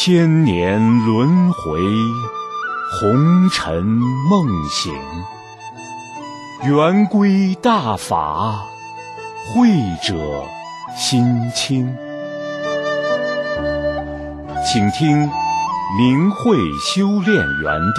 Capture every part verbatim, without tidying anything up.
千年轮回，红尘梦醒，圆规大法，慧者心清。请听明慧修炼园地。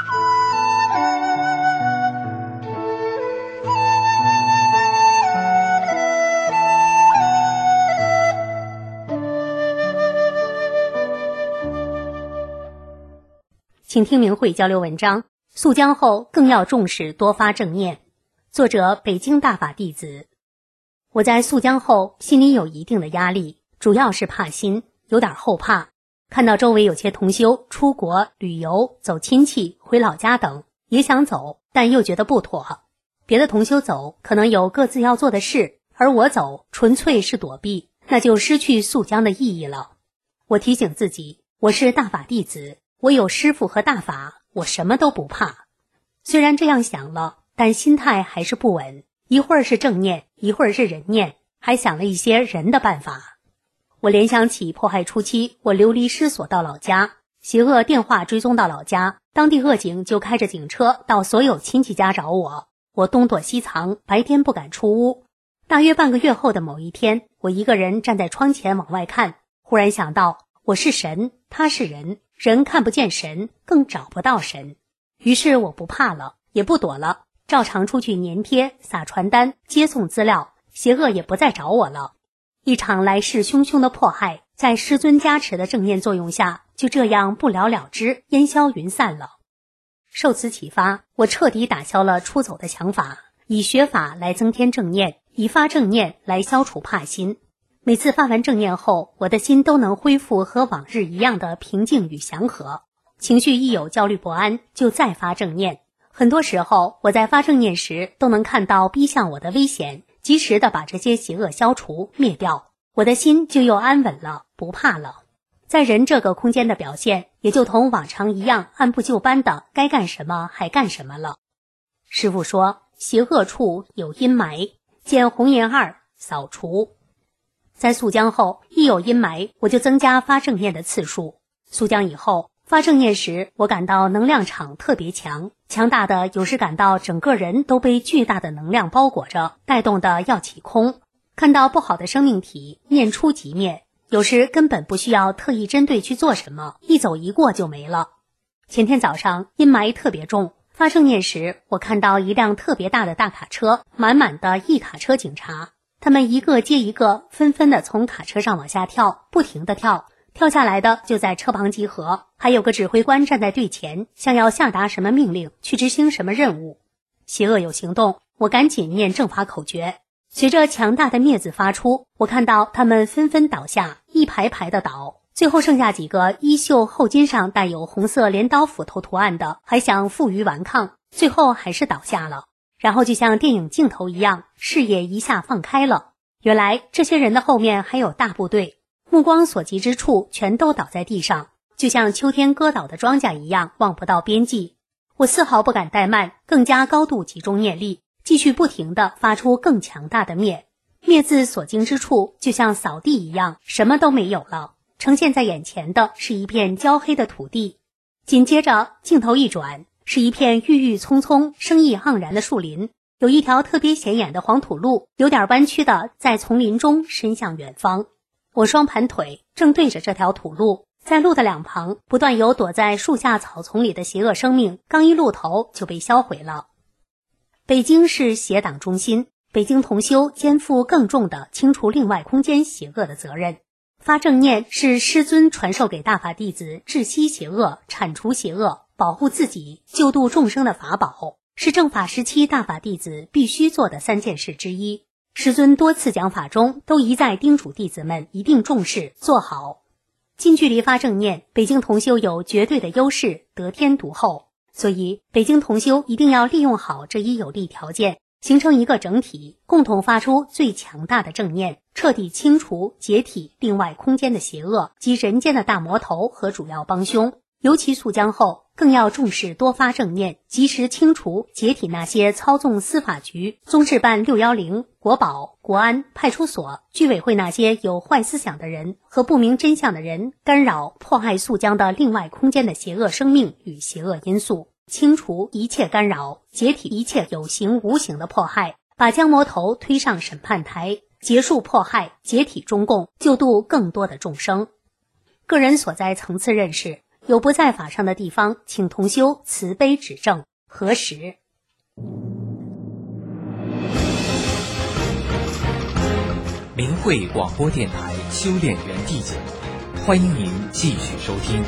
请听明慧交流文章，溯江后更要重视多发正念。作者北京大法弟子。我在溯江后心里有一定的压力，主要是怕心，有点后怕。看到周围有些同修出国旅游、走亲戚、回老家等，也想走，但又觉得不妥。别的同修走可能有各自要做的事，而我走纯粹是躲避，那就失去溯江的意义了。我提醒自己，我是大法弟子，我有师父和大法，我什么都不怕。虽然这样想了，但心态还是不稳，一会儿是正念，一会儿是人念，还想了一些人的办法。我联想起迫害初期，我流离失所到老家，邪恶电话追踪到老家，当地恶警就开着警车到所有亲戚家找我，我东躲西藏，白天不敢出屋。大约半个月后的某一天，我一个人站在窗前往外看，忽然想到，我是神，他是人，人看不见神，更找不到神。于是我不怕了，也不躲了，照常出去粘贴、撒传单、接送资料，邪恶也不再找我了。一场来势汹汹的迫害，在师尊加持的正念作用下，就这样不了了之，烟消云散了。受此启发，我彻底打消了出走的想法，以学法来增添正念，以发正念来消除怕心。每次发完正念后，我的心都能恢复和往日一样的平静与祥和，情绪一有焦虑不安，就再发正念。很多时候，我在发正念时都能看到逼向我的危险，及时的把这些邪恶消除灭掉，我的心就又安稳了，不怕了。在人这个空间的表现，也就同往常一样，按部就班的该干什么还干什么了。师父说，邪恶处有阴霾，见红颜二扫除。在溯江后，一有阴霾，我就增加发正念的次数。溯江以后，发正念时，我感到能量场特别强，强大的有时感到整个人都被巨大的能量包裹着，带动的要起空。看到不好的生命体，念出即灭，有时根本不需要特意针对去做什么，一走一过就没了。前天早上阴霾特别重，发正念时，我看到一辆特别大的大卡车，满满的一卡车警察，他们一个接一个，纷纷的从卡车上往下跳，不停地跳，跳下来的就在车旁集合，还有个指挥官站在队前，像要下达什么命令，去执行什么任务。邪恶有行动，我赶紧念正法口诀，随着强大的灭字发出，我看到他们纷纷倒下，一排排的倒，最后剩下几个衣袖后襟上带有红色镰刀斧头图案的，还想负隅顽抗，最后还是倒下了。然后就像电影镜头一样，视野一下放开了，原来这些人的后面还有大部队，目光所及之处全都倒在地上，就像秋天割倒的庄稼一样，望不到边际。我丝毫不敢怠慢，更加高度集中念力，继续不停地发出更强大的灭。灭字所经之处，就像扫地一样，什么都没有了，呈现在眼前的是一片焦黑的土地。紧接着镜头一转，是一片郁郁葱葱、生意盎然的树林，有一条特别显眼的黄土路，有点弯曲的在丛林中伸向远方。我双盘腿正对着这条土路，在路的两旁不断有躲在树下草丛里的邪恶生命，刚一露头就被销毁了。北京是邪党中心，北京同修肩负更重的清除另外空间邪恶的责任。发正念是师尊传授给大法弟子治息邪恶、铲除邪恶、保护自己、救度众生的法宝，是正法时期大法弟子必须做的三件事之一。师尊多次讲法中都一再叮嘱弟子们一定重视做好。近距离发正念，北京同修有绝对的优势，得天独厚，所以北京同修一定要利用好这一有利条件，形成一个整体，共同发出最强大的正念，彻底清除解体另外空间的邪恶及人间的大魔头和主要帮凶， 尤其肃江后，更要重视多发正念，及时清除解体那些操纵司法局、综治办六一零、国保、国安、派出所、居委会那些有坏思想的人和不明真相的人，干扰迫害肃江的另外空间的邪恶生命与邪恶因素，清除一切干扰，解体一切有形无形的迫害，把江魔头推上审判台，结束迫害，解体中共，救度更多的众生。个人所在层次认识有不在法上的地方，请同修慈悲指正。何时？ 明慧广播电台修炼园地节目，欢迎您继续收听。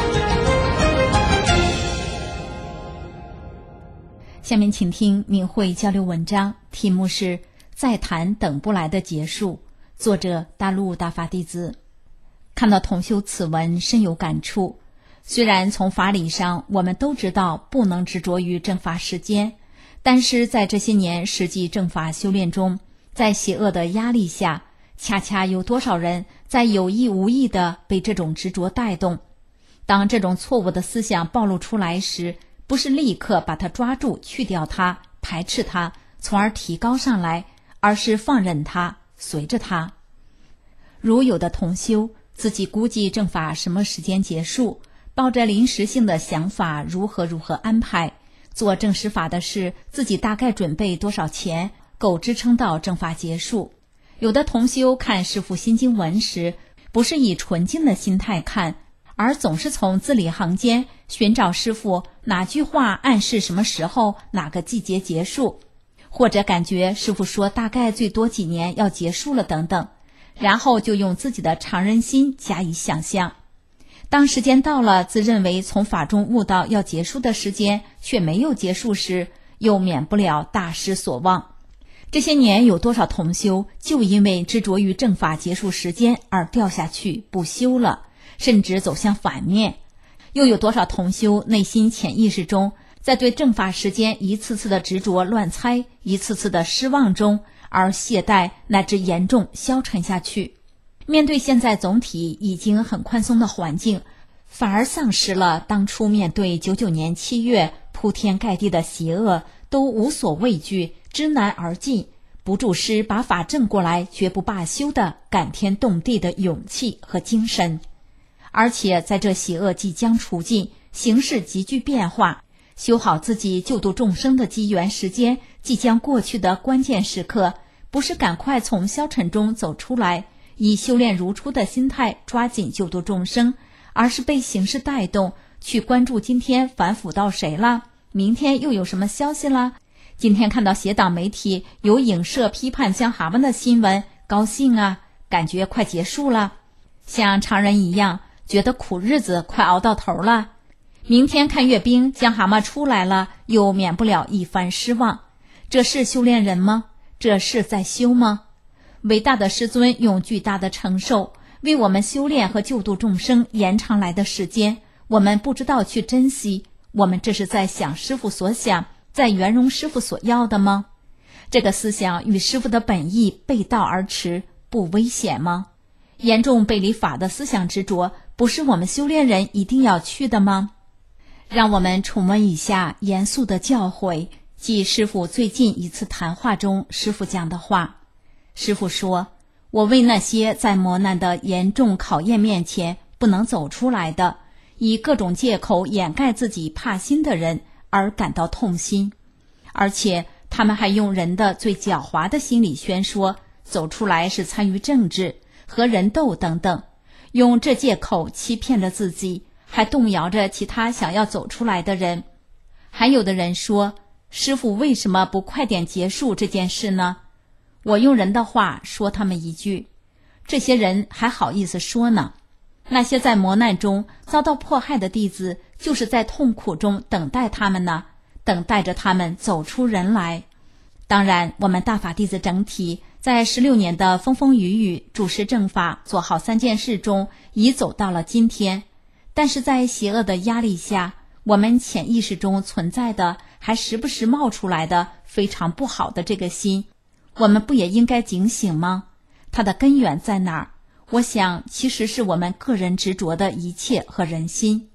下面请听明慧交流文章，题目是再谈等不来的结束，作者大陆大法弟子。看到同修此文深有感触。虽然从法理上我们都知道不能执着于正法时间，但是在这些年实际正法修炼中，在邪恶的压力下，恰恰有多少人在有意无意地被这种执着带动。当这种错误的思想暴露出来时，不是立刻把它抓住去掉它，排斥它，从而提高上来，而是放任它，随着它。如有的同修自己估计正法什么时间结束，抱着临时性的想法如何如何安排，做正实法的事，自己大概准备多少钱够支撑到正法结束。有的同修看师父心经文时，不是以纯净的心态看，而总是从字里行间寻找师父哪句话暗示什么时候哪个季节结束，或者感觉师父说大概最多几年要结束了等等，然后就用自己的常人心加以想象。当时间到了，自认为从法中悟到要结束的时间却没有结束时，又免不了大失所望。这些年有多少同修就因为执着于正法结束时间而掉下去不修了，甚至走向反面。又有多少同修内心潜意识中在对正法时间一次次的执着乱猜，一次次的失望中而懈怠乃至严重消沉下去。面对现在总体已经很宽松的环境，反而丧失了当初面对九九年七月铺天盖地的邪恶都无所畏惧，知难而进，不住师把法正过来绝不罢休的感天动地的勇气和精神。而且在这邪恶即将除尽，形势急剧变化，修好自己救度众生的机缘时间即将过去的关键时刻，不是赶快从消沉中走出来，以修炼如初的心态抓紧救度众生，而是被形势带动，去关注今天反腐到谁了，明天又有什么消息了。今天看到邪党媒体有影射批判江蛤蟆的新闻，高兴啊，感觉快结束了。像常人一样，觉得苦日子快熬到头了。明天看阅兵，江蛤蟆出来了，又免不了一番失望。这是修炼人吗？这是在修吗？伟大的师尊用巨大的承受为我们修炼和救度众生延长来的时间，我们不知道去珍惜，我们这是在想师父所想，在圆融师父所要的吗？这个思想与师父的本意背道而驰，不危险吗？严重背离法的思想执着，不是我们修炼人一定要去的吗？让我们重温一下严肃的教诲，即师父最近一次谈话中师父讲的话。师父说，我为那些在磨难的严重考验面前不能走出来的，以各种借口掩盖自己怕心的人而感到痛心，而且他们还用人的最狡猾的心理宣说，走出来是参与政治和人斗等等，用这借口欺骗着自己，还动摇着其他想要走出来的人。还有的人说，师父为什么不快点结束这件事呢？我用人的话说他们一句，这些人还好意思说呢？那些在磨难中遭到迫害的弟子，就是在痛苦中等待他们呢，等待着他们走出人来。当然，我们大法弟子整体在十六年的风风雨雨主持正法做好三件事中已走到了今天，但是在邪恶的压力下，我们潜意识中存在的还时不时冒出来的非常不好的这个心，我们不也应该警醒吗？它的根源在哪儿？我想其实是我们个人执着的一切和人心，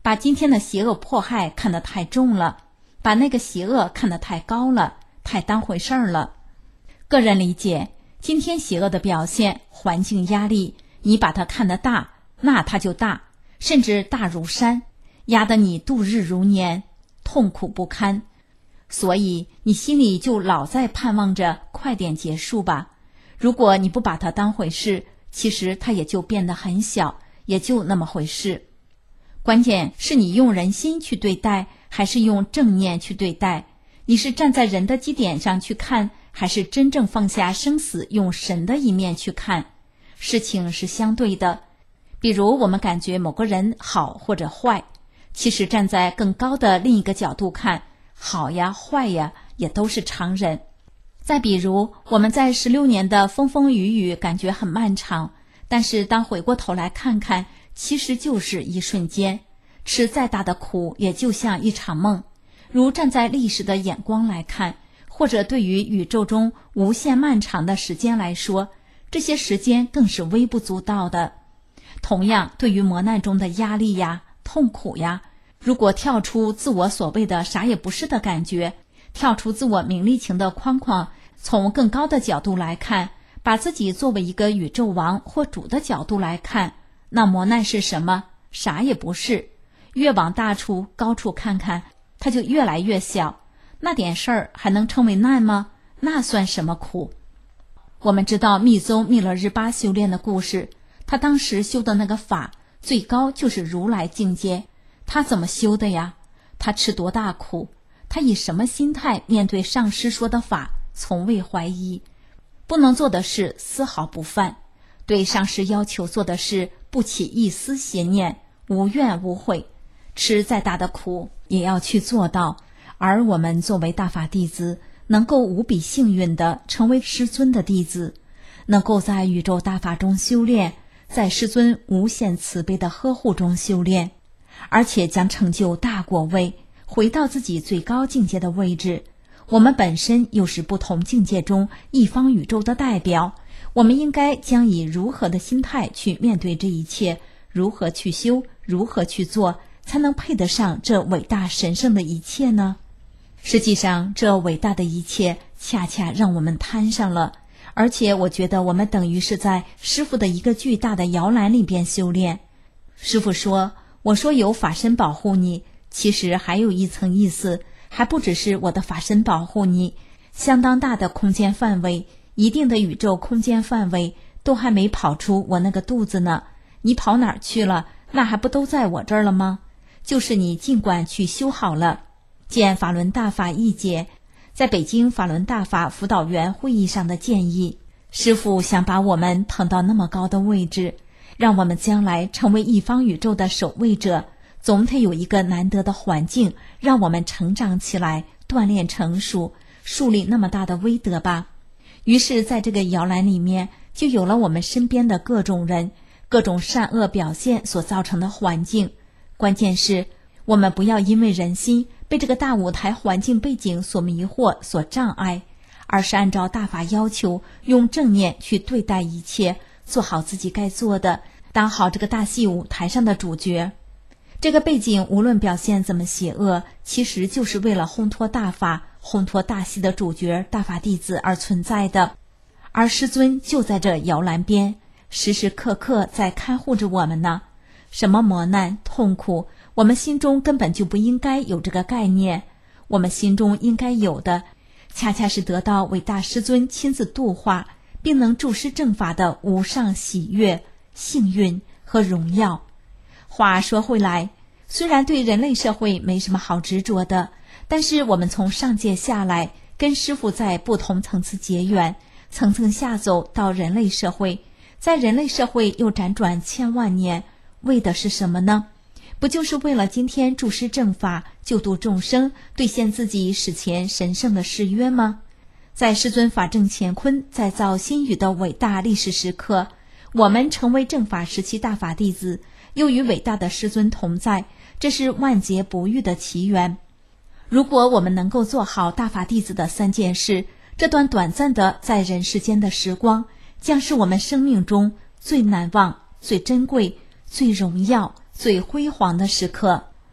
把今天的邪恶迫害看得太重了，把那个邪恶看得太高了，太当回事儿了。个人理解，今天邪恶的表现，环境压力，你把它看得大，那它就大，甚至大如山，压得你度日如年，痛苦不堪。所以你心里就老在盼望着快点结束吧。如果你不把它当回事，其实它也就变得很小，也就那么回事。关键是你用人心去对待，还是用正念去对待？你是站在人的基点上去看，还是真正放下生死，用神的一面去看？事情是相对的。比如我们感觉某个人好或者坏，其实站在更高的另一个角度看，好呀坏呀也都是常人。再比如我们在十六年的风风雨雨感觉很漫长，但是当回过头来看看，其实就是一瞬间，吃再大的苦也就像一场梦。如站在历史的眼光来看，或者对于宇宙中无限漫长的时间来说，这些时间更是微不足道的。同样，对于磨难中的压力呀、痛苦呀，如果跳出自我所谓的啥也不是的感觉，跳出自我名利情的框框，从更高的角度来看，把自己作为一个宇宙王或主的角度来看，那磨难是什么？啥也不是。越往大处高处看看，它就越来越小。那点事儿还能称为难吗？那算什么苦？我们知道密宗密勒日巴修炼的故事，他当时修的那个法最高就是如来境界。他怎么修的呀？他吃多大苦？他以什么心态面对上师说的法？从未怀疑。不能做的事丝毫不犯，对上师要求做的事不起一丝邪念，无怨无悔。吃再大的苦也要去做到。而我们作为大法弟子，能够无比幸运地成为师尊的弟子，能够在宇宙大法中修炼，在师尊无限慈悲的呵护中修炼，而且将成就大果位，回到自己最高境界的位置。我们本身又是不同境界中一方宇宙的代表，我们应该将以如何的心态去面对这一切，如何去修，如何去做，才能配得上这伟大神圣的一切呢？实际上，这伟大的一切恰恰让我们摊上了，而且我觉得我们等于是在师父的一个巨大的摇篮里边修炼。师父说，我说有法身保护你，其实还有一层意思，还不只是我的法身保护你，相当大的空间范围，一定的宇宙空间范围都还没跑出我那个肚子呢，你跑哪儿去了？那还不都在我这儿了吗？就是你尽管去修好了。见法轮大法一解在北京法轮大法辅导员会议上的建议，师父想把我们捧到那么高的位置，让我们将来成为一方宇宙的守卫者，总得有一个难得的环境，让我们成长起来，锻炼成熟，树立那么大的威德吧。于是在这个摇篮里面，就有了我们身边的各种人，各种善恶表现所造成的环境。关键是我们不要因为人心被这个大舞台环境背景所迷惑所障碍，而是按照大法要求，用正念去对待一切，做好自己该做的，当好这个大戏舞台上的主角。这个背景无论表现怎么邪恶，其实就是为了烘托大法，烘托大戏的主角大法弟子而存在的。而师尊就在这摇篮边，时时刻刻在看护着我们呢。什么磨难痛苦，我们心中根本就不应该有这个概念，我们心中应该有的恰恰是得到伟大师尊亲自度化，并能助师正法的无上喜悦、幸运和荣耀。话说回来，虽然对人类社会没什么好执着的，但是我们从上界下来，跟师父在不同层次结缘，层层下走到人类社会，在人类社会又辗转千万年，为的是什么呢？不就是为了今天助师正法，救度众生，兑现自己史前神圣的誓约吗？在师尊法正乾坤再造新宇的伟大历史时刻，我们成为正法时期大法弟子，又与伟大的师尊同在，这是万劫不遇的奇缘。如果我们能够做好大法弟子的三件事，这段短暂的在人世间的时光，将是我们生命中最难忘、最珍贵、最荣耀、最辉煌的时刻。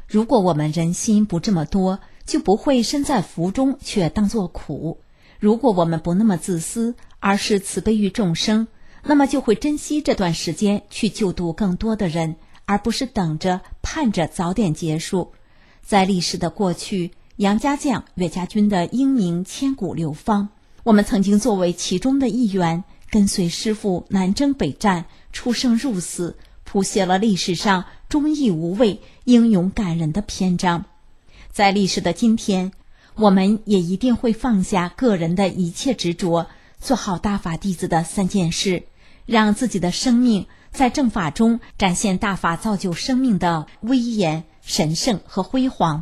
如果我们人心不这么多，就不会身在福中却当作苦。如果我们不那么自私，而是慈悲于众生，那么就会珍惜这段时间去救度更多的人，而不是等着盼着早点结束。在历史的过去，杨家将、岳家军的英名千古流芳，我们曾经作为其中的一员，跟随师父南征北战，出生入死，谱写了历史上忠义无畏、英勇感人的篇章。在历史的今天，我们也一定会放下个人的一切执着，做好大法弟子的三件事，让自己的生命在正法中展现大法造就生命的威严、神圣和辉煌。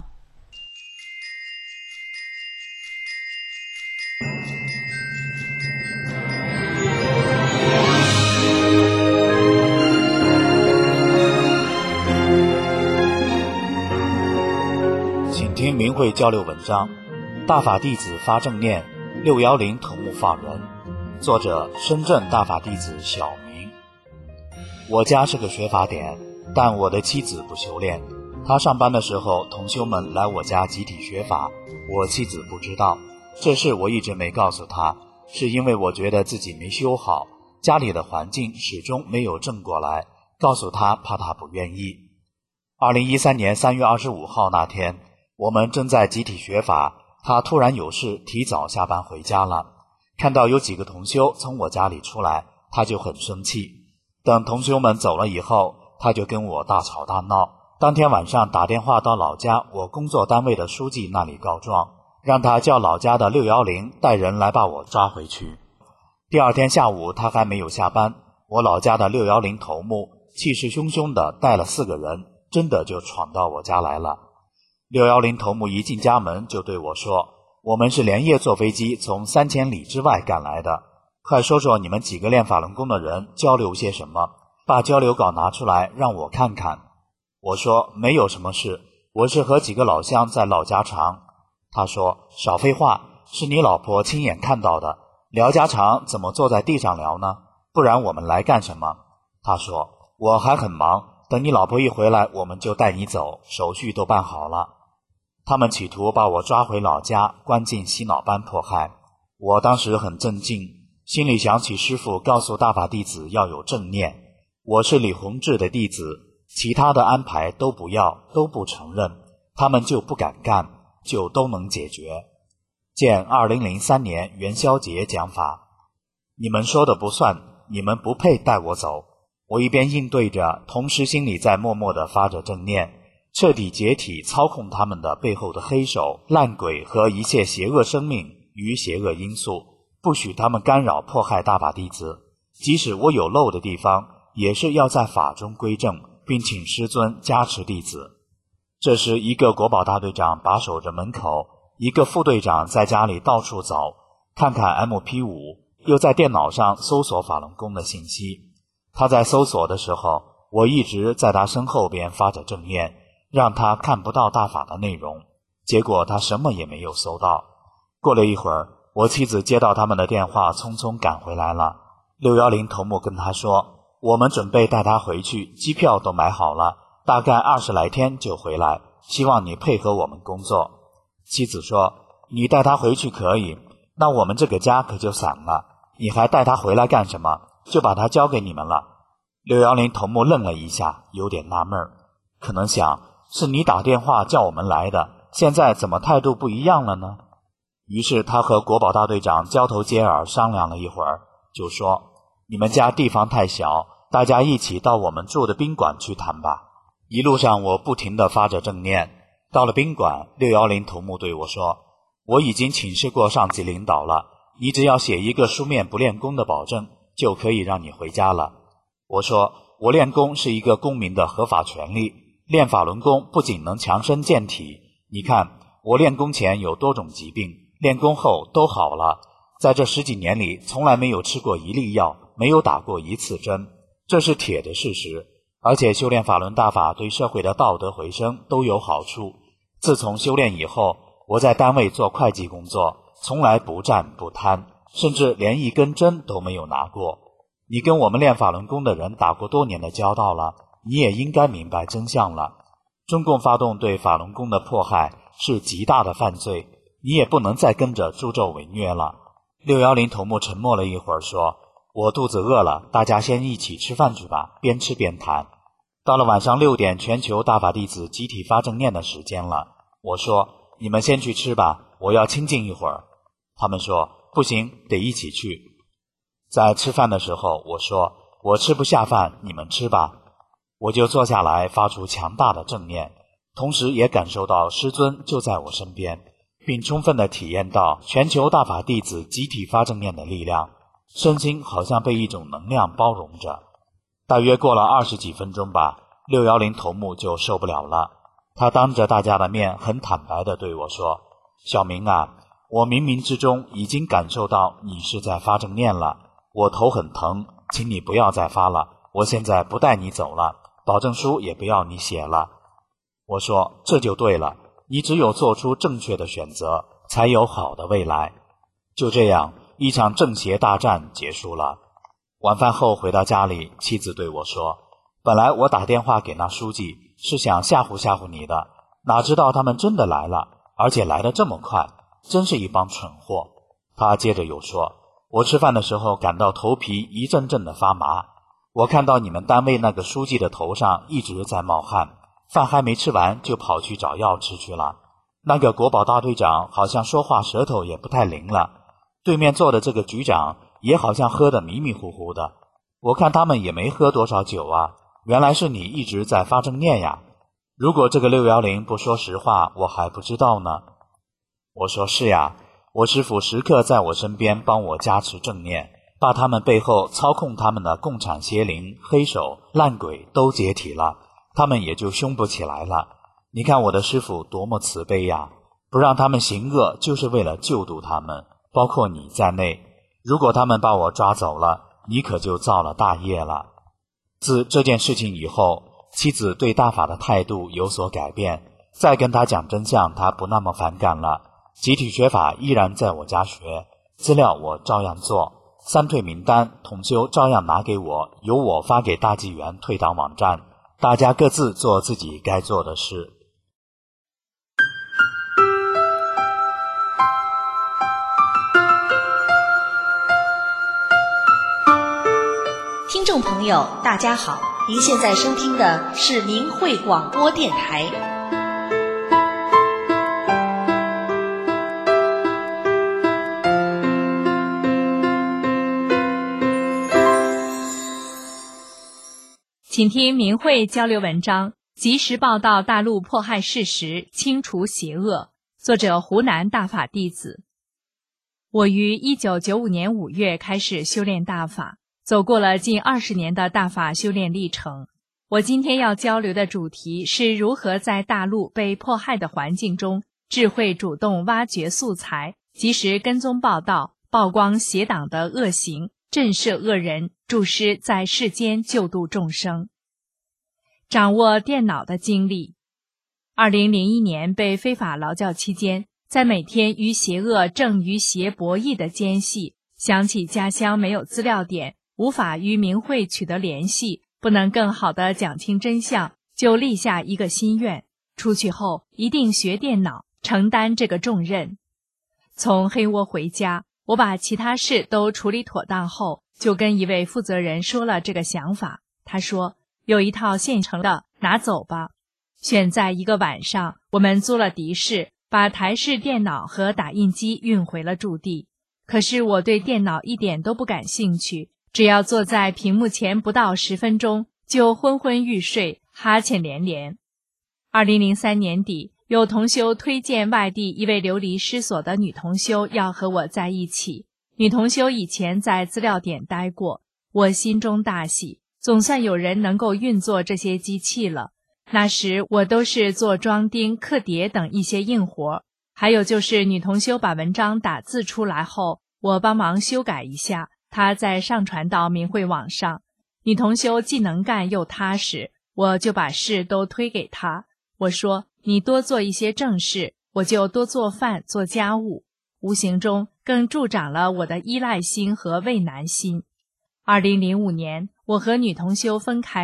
请听明慧交流文章，大法弟子发正念，六一零头目法人，作者深圳大法弟子小明。我家是个学法典，但我的妻子不修炼。她上班的时候，同修们来我家集体学法，我妻子不知道。这事我一直没告诉她，是因为我觉得自己没修好，家里的环境始终没有正过来，告诉她怕她不愿意。二零一三年三月二十五号那天，我们正在集体学法，她突然有事提早下班回家了。看到有几个同修从我家里出来，她就很生气。等同修们走了以后，她就跟我大吵大闹。当天晚上打电话到老家我工作单位的书记那里告状，让他叫老家的六一零带人来把我抓回去。第二天下午他还没有下班，我老家的六一零头目气势汹汹地带了四个人，真的就闯到我家来了。六一零头目一进家门就对我说，我们是连夜坐飞机从三千里之外赶来的，快说说你们几个练法轮功的人交流些什么，把交流稿拿出来让我看看。我说没有什么事，我是和几个老乡在唠家常。他说少废话，是你老婆亲眼看到的，聊家常怎么坐在地上聊呢？不然我们来干什么？他说我还很忙，等你老婆一回来我们就带你走，手续都办好了。他们企图把我抓回老家，关进洗脑班迫害。我当时很震惊，心里想起师父告诉大法弟子要有正念，我是李洪志的弟子，其他的安排都不要，都不承认，他们就不敢干，就都能解决。见二零零三年元宵节讲法，你们说的不算，你们不配带我走。我一边应对着，同时心里在默默地发着正念，彻底解体操控他们的背后的黑手、烂鬼和一切邪恶生命与邪恶因素，不许他们干扰迫害大法弟子。即使我有漏的地方，也是要在法中归正，并请师尊加持弟子。这时一个国保大队长把守着门口，一个副队长在家里到处找，看看 M P 五， 又在电脑上搜索法轮功的信息。他在搜索的时候，我一直在他身后边发着正念，让他看不到大法的内容，结果他什么也没有搜到。过了一会儿，我妻子接到他们的电话，匆匆赶回来了。六一零头目跟他说，我们准备带他回去，机票都买好了，大概二十来天就回来，希望你配合我们工作。妻子说，你带他回去可以，那我们这个家可就散了，你还带他回来干什么？就把他交给你们了。六一零头目愣了一下，有点纳闷，可能想是你打电话叫我们来的，现在怎么态度不一样了呢？于是他和国保大队长交头接耳商量了一会儿，就说，你们家地方太小，大家一起到我们住的宾馆去谈吧。一路上我不停地发着正念。到了宾馆，六一零头目对我说，我已经请示过上级领导了，你只要写一个书面不练功的保证，就可以让你回家了。我说，我练功是一个公民的合法权利，练法轮功不仅能强身健体，你看我练功前有多种疾病，练功后都好了，在这十几年里从来没有吃过一粒药，没有打过一次针，这是铁的事实。而且修炼法轮大法对社会的道德回升都有好处。自从修炼以后，我在单位做会计工作，从来不占不贪，甚至连一根针都没有拿过。你跟我们练法轮功的人打过多年的交道了，你也应该明白真相了。 中共发动对法轮功的迫害是极大的犯罪，你也不能再跟着助纣为虐了。六一零头目沉默了一会儿说，我肚子饿了，大家先一起吃饭去吧，边吃边谈。到了晚上六点，全球大法弟子集体发正念的时间了。我说，你们先去吃吧，我要清静一会儿。他们说，不行，得一起去。在吃饭的时候，我说，我吃不下饭，你们吃吧。我就坐下来发出强大的正念，同时也感受到师尊就在我身边，并充分地体验到全球大法弟子集体发正念的力量，身心好像被一种能量包容着。大约过了二十几分钟吧，六一零头目就受不了了，他当着大家的面很坦白地对我说，小明啊，我冥冥之中已经感受到你是在发正念了，我头很疼，请你不要再发了，我现在不带你走了，保证书也不要你写了。我说，这就对了，你只有做出正确的选择，才有好的未来。就这样，一场正邪大战结束了。晚饭后回到家里，妻子对我说，本来我打电话给那书记是想吓唬吓唬你的，哪知道他们真的来了，而且来得这么快，真是一帮蠢货。他接着又说，我吃饭的时候感到头皮一阵阵的发麻，我看到你们单位那个书记的头上一直在冒汗，饭还没吃完就跑去找药吃去了。那个国保大队长好像说话舌头也不太灵了，对面坐的这个局长也好像喝得迷迷糊糊的，我看他们也没喝多少酒啊，原来是你一直在发正念呀。如果这个六一零不说实话，我还不知道呢。我说，是呀，我师父时刻在我身边帮我加持正念，把他们背后操控他们的共产邪灵、黑手、烂鬼都解体了，他们也就凶不起来了。你看我的师父多么慈悲呀，不让他们行恶就是为了救度他们，包括你在内。如果他们把我抓走了，你可就造了大业了。自这件事情以后，妻子对大法的态度有所改变，再跟他讲真相，他不那么反感了。集体学法依然在我家学，资料我照样做，三退名单统修照样拿给我，由我发给大纪元退党网站，大家各自做自己该做的事。 听众朋友大家好，您现在收听的是明慧广播电台。 请听明慧交流文章，及时报道大陆迫害事实，清除邪恶。作者湖南大法弟子。我于一九九五年五月开始修炼大法，走过了近二十年的大法修炼历程。我今天要交流的主题是如何在大陆被迫害的环境中，智慧主动挖掘素材，及时跟踪报道，曝光邪党的恶行，震慑恶人，助师在世间救度众生。掌握电脑的经历。二零零一年被非法劳教期间，在每天与邪恶正与邪博弈的间隙，想起家乡没有资料点，无法与明慧取得联系，不能更好地讲清真相，就立下一个心愿，出去后一定学电脑，承担这个重任。从黑窝回家，我把其他事都处理妥当后，就跟一位负责人说了这个想法。他说，有一套现成的，拿走吧。选在一个晚上，我们租了的士，把台式电脑和打印机运回了驻地。可是我对电脑一点都不感兴趣，只要坐在屏幕前不到十分钟，就昏昏欲睡，哈欠连连。二零零三年底，有同修推荐外地一位流离失所的女同修要和我在一起。女同修以前在资料点待过，我心中大喜，总算有人能够运作这些机器了。那时我都是做装订、刻碟等一些硬活，还有就是女同修把文章打字出来后，我帮忙修改一下，她再上传到明慧网上。女同修既能干又踏实，我就把事都推给她。我说，你多做一些正事，我就多做饭做家务，无形中更助长了我的依赖心和畏难心。二零零五年，我和女同修分开了，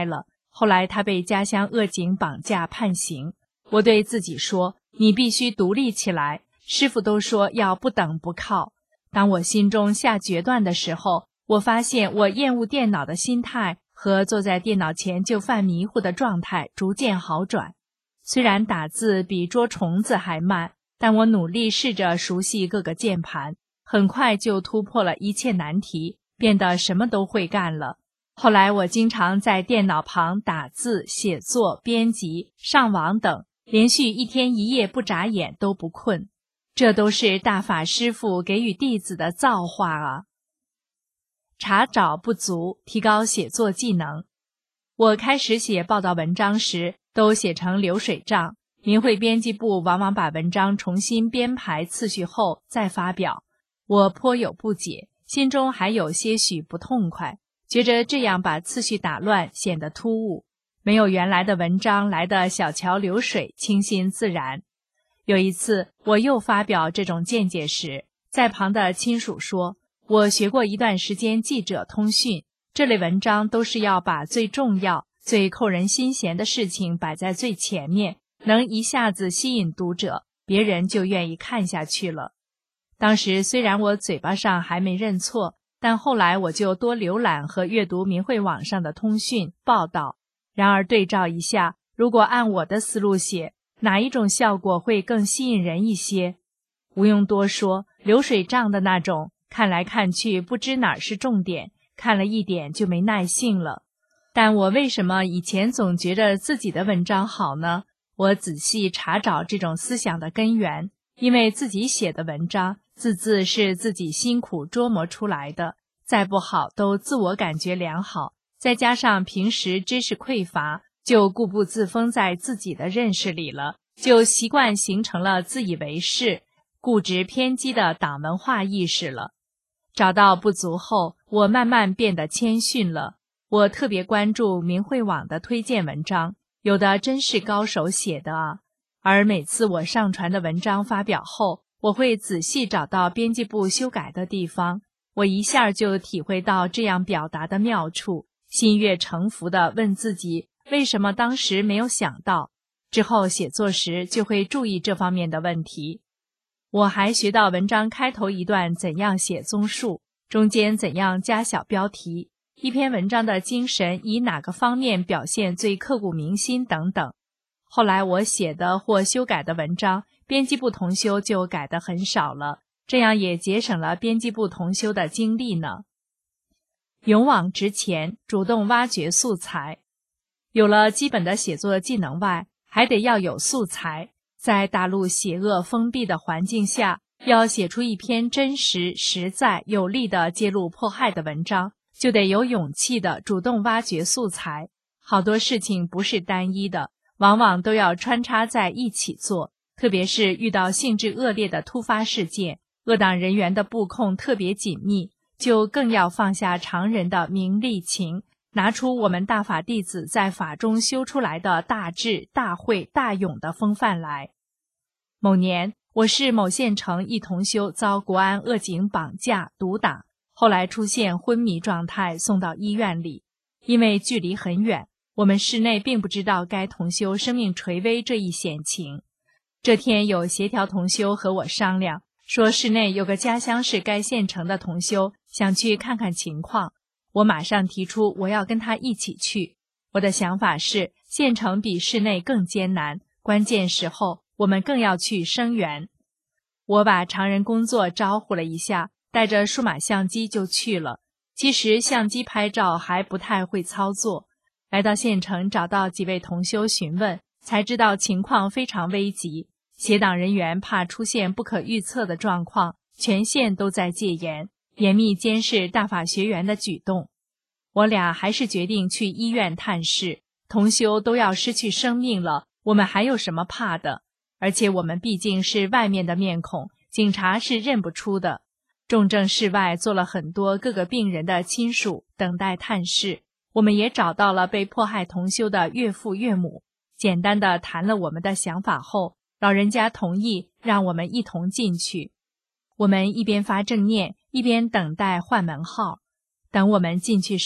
后来他被家乡恶警绑架判刑。我对自己说，你必须独立起来，师父都说要不等不靠。当我心中下决断的时候，我发现我厌恶电脑的心态和坐在电脑前就犯迷糊的状态逐渐好转。虽然打字比捉虫子还慢，但我努力试着熟悉各个键盘，很快就突破了一切难题，变得什么都会干了。后来我经常在电脑旁打字、写作、编辑、上网等，连续一天一夜不眨眼都不困。这都是大法师父给予弟子的造化啊！查找不足，提高写作技能。我开始写报道文章时，都写成流水账。明慧编辑部往往把文章重新编排次序后再发表，我颇有不解，心中还有些许不痛快，觉着这样把次序打乱显得突兀，没有原来的文章来的小桥流水、清新自然。有一次我又发表这种见解时，在旁的亲属说，我学过一段时间记者通讯，这类文章都是要把最重要、最扣人心弦的事情摆在最前面，能一下子吸引读者，别人就愿意看下去了。当时虽然我嘴巴上还没认错，但后来我就多浏览和阅读明慧网上的通讯报道，然而对照一下，如果按我的思路写，哪一种效果会更吸引人一些？无用多说，流水账的那种，看来看去不知哪儿是重点，看了一点就没耐性了。但我为什么以前总觉得自己的文章好呢？我仔细查找这种思想的根源，因为自己写的文章字字是自己辛苦琢磨出来的，再不好都自我感觉良好，再加上平时知识匮乏，就固步自封在自己的认识里了，就习惯形成了自以为是、固执偏激的党文化意识了。找到不足后，我慢慢变得谦逊了。我特别关注明慧网的推荐文章，有的真是高手写的啊。而每次我上传的文章发表后，我会仔细找到编辑部修改的地方，我一下就体会到这样表达的妙处，心悦诚服地问自己，为什么当时没有想到？之后写作时就会注意这方面的问题。我还学到文章开头一段怎样写综述，中间怎样加小标题，一篇文章的精神以哪个方面表现最刻骨铭心等等。后来我写的或修改的文章，编辑部同修就改得很少了，这样也节省了编辑部同修的精力呢。勇往直前，主动挖掘素材。有了基本的写作技能外，还得要有素材。在大陆邪恶封闭的环境下，要写出一篇真实、实在、有力的揭露迫害的文章，就得有勇气的主动挖掘素材。好多事情不是单一的，往往都要穿插在一起做，特别是遇到性质恶劣的突发事件，恶党人员的布控特别紧密，就更要放下常人的名利情，拿出我们大法弟子在法中修出来的大智、大慧、大勇的风范来。某年，我市某县城一同修遭国安恶警绑架、毒打，后来出现昏迷状态，送到医院里。因为距离很远，我们市内并不知道该同修生命垂危这一险情。这天有协调同修和我商量，说市内有个家乡是该县城的同修，想去看看情况。我马上提出我要跟他一起去。我的想法是，县城比市内更艰难，关键时候我们更要去声援。我把常人工作招呼了一下，带着数码相机就去了。其实相机拍照还不太会操作。来到县城，找到几位同修询问，才知道情况非常危急。邪党人员怕出现不可预测的状况，全县都在戒严，严密监视大法学员的举动。我俩还是决定去医院探视，同修都要失去生命了，我们还有什么怕的？而且我们毕竟是外面的面孔，警察是认不出的。重症室外坐了很多各个病人的亲属，等待探视。我们也找到了被迫害同修的岳父岳母，简单的谈了我们的想法后，老人家同意让我们一同进去。我们一边发正念，一边等待换门号。等我们进去时，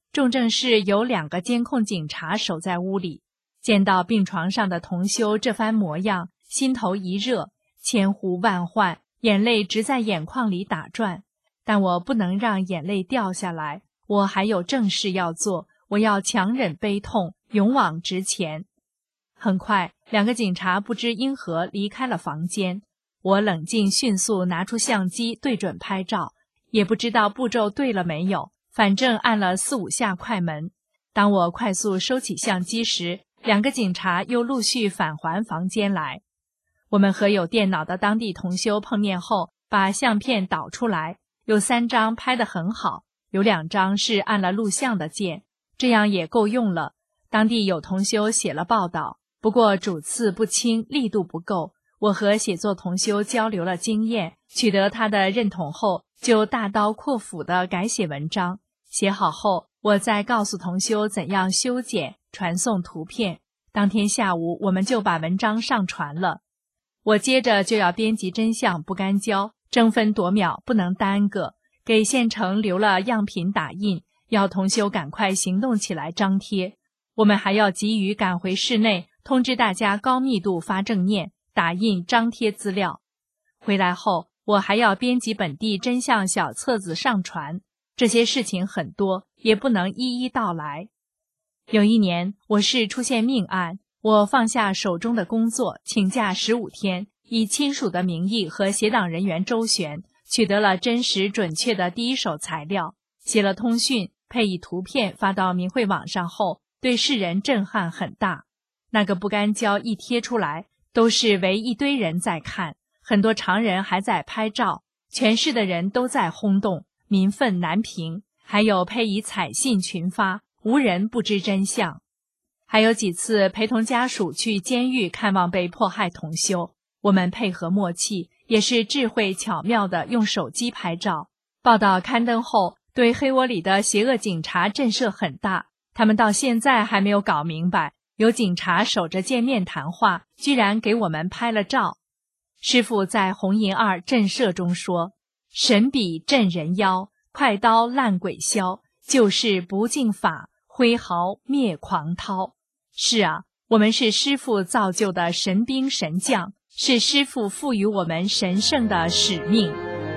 重症室有两个监控警察守在屋里，见到病床上的同修这番模样，心头一热，千呼万唤，眼泪直在眼眶里打转。但我不能让眼泪掉下来，我还有正事要做，我要强忍悲痛，勇往直前。很快，两个警察不知因何离开了房间，我冷静迅速拿出相机对准拍照，也不知道步骤对了没有，反正按了四五下快门。当我快速收起相机时，两个警察又陆续返还房间来。我们和有电脑的当地同修碰面后，把相片导出来，有三张拍得很好，有两张是按了录像的键，这样也够用了。当地有同修写了报道，不过主次不清，力度不够。我和写作同修交流了经验，取得他的认同后，就大刀阔斧地改写文章。写好后，我再告诉同修怎样修剪、传送图片。当天下午，我们就把文章上传了。我接着就要编辑真相不干胶，争分夺秒，不能耽搁，给县城留了样品打印，要同修赶快行动起来张贴。我们还要急于赶回市内，通知大家高密度发正念，打印张贴资料。回来后，我还要编辑本地真相小册子上传，这些事情很多，也不能一一道来。有一年，我市出现命案，我放下手中的工作，请假十五天，以亲属的名义和协党人员周旋，取得了真实准确的第一手材料，写了通讯，配以图片发到明慧网上后，对世人震撼很大。那个不干胶一贴出来，都是围一堆人在看，很多常人还在拍照，全市的人都在轰动，民愤难平，还有配以彩信群发，无人不知真相。还有几次陪同家属去监狱看望被迫害同修，我们配合默契，也是智慧巧妙地用手机拍照。报道刊登后，对黑窝里的邪恶警察震慑很大，他们到现在还没有搞明白，有警察守着见面谈话，居然给我们拍了照。师父在红银二震慑中说，神笔震人妖，快刀烂鬼枭，救世不敬法，挥毫灭狂涛。是啊，我们是师父造就的神兵神将，是师父赋予我们神圣的使命。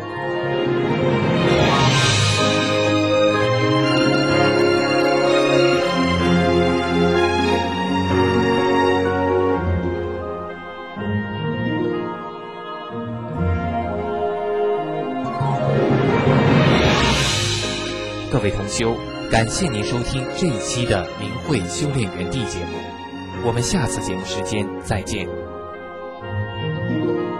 各位同修，感谢您收听这一期的明慧修炼园地节目，我们下次节目时间再见。